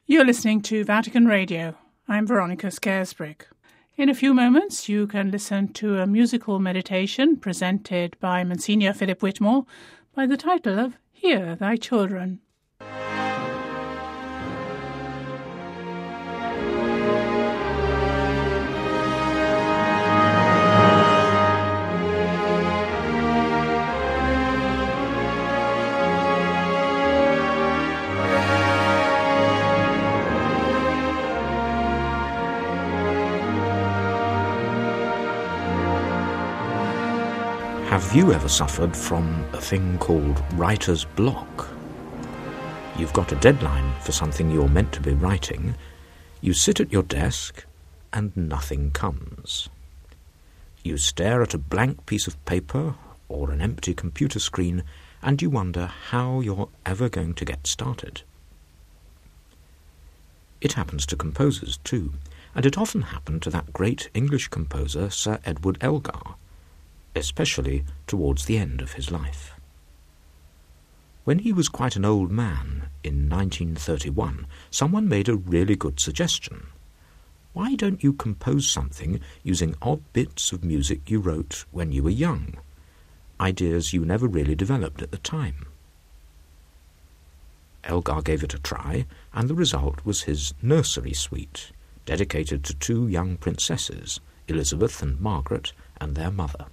You're listening to Vatican Radio. I'm Veronica Scarisbrick. In a few moments, you can listen to a musical meditation presented by Monsignor Philip Whitmore by the title of Hear Thy Children. Have you ever suffered from a thing called writer's block? You've got a deadline for something you're meant to be writing. You sit at your desk and nothing comes. You stare at a blank piece of paper or an empty computer screen and you wonder how you're ever going to get started. It happens to composers too, and it often happened to that great English composer Sir Edward Elgar, especially towards the end of his life. When he was quite an old man, in 1931, someone made a really good suggestion. Why don't you compose something using odd bits of music you wrote when you were young, ideas you never really developed at the time? Elgar gave it a try, and the result was his nursery suite, dedicated to two young princesses, Elizabeth and Margaret, and their mother.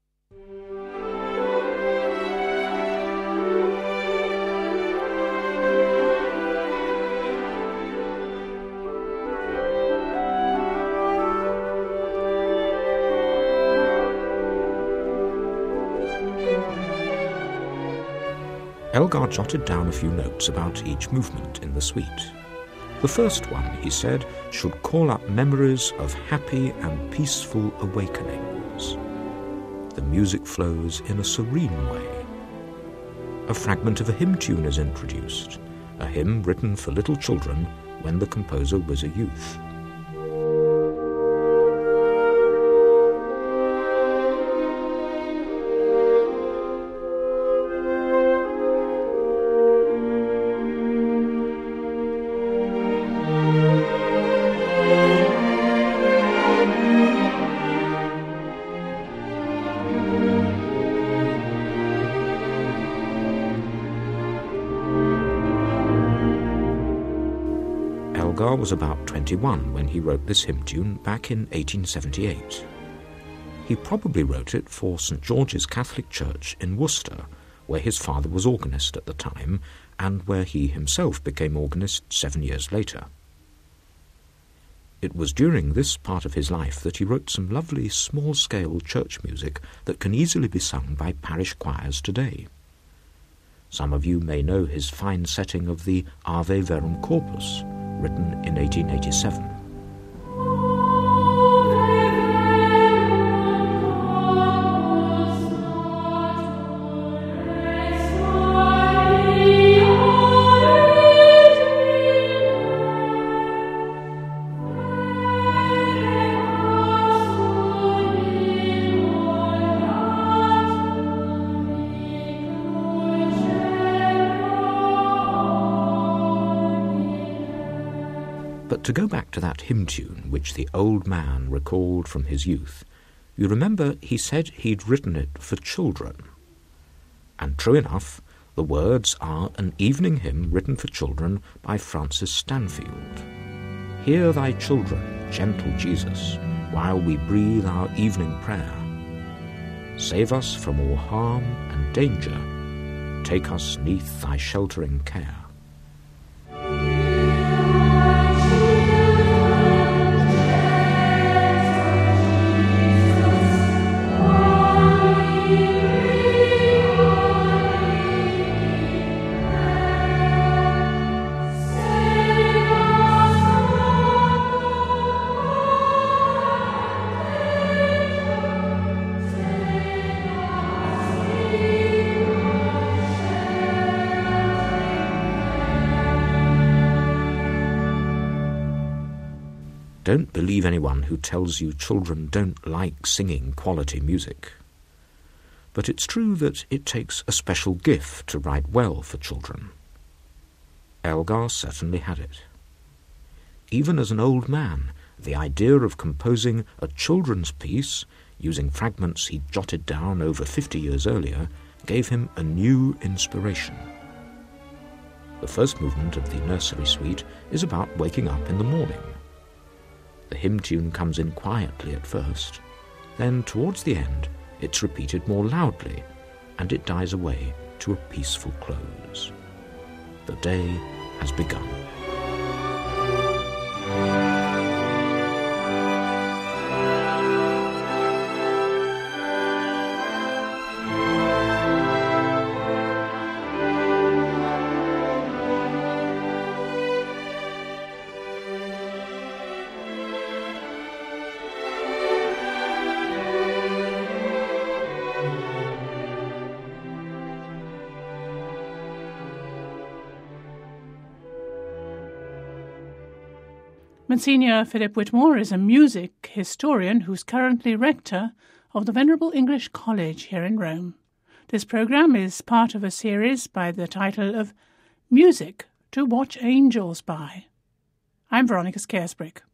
Elgar jotted down a few notes about each movement in the suite. The first one, he said, should call up memories of happy and peaceful awakenings. The music flows in a serene way. A fragment of a hymn tune is introduced, a hymn written for little children when the composer was a youth. Elgar was about 21 when he wrote this hymn tune back in 1878. He probably wrote it for St. George's Catholic Church in Worcester, where his father was organist at the time and where he himself became organist 7 years later. It was during this part of his life that he wrote some lovely small-scale church music that can easily be sung by parish choirs today. Some of you may know his fine setting of the Ave Verum Corpus, written in 1887. But to go back to that hymn tune which the old man recalled from his youth, you remember he said he'd written it for children. And true enough, the words are an evening hymn written for children by Francis Stanfield. Hear thy children, gentle Jesus, while we breathe our evening prayer. Save us from all harm and danger. Take us 'neath thy sheltering care. Don't believe anyone who tells you children don't like singing quality music. But it's true that it takes a special gift to write well for children. Elgar certainly had it. even as an old man, the idea of composing a children's piece, using fragments he'd jotted down over 50 years earlier, gave him a new inspiration. The first movement of the nursery suite is about waking up in the morning. The hymn tune comes in quietly at first, then towards the end it's repeated more loudly, and it dies away to a peaceful close. The day has begun. Monsignor Philip Whitmore is a music historian who's currently rector of the Venerable English College here in Rome. This programme is part of a series by the title of Music to Watch Angels By. I'm Veronica Scaresbrick.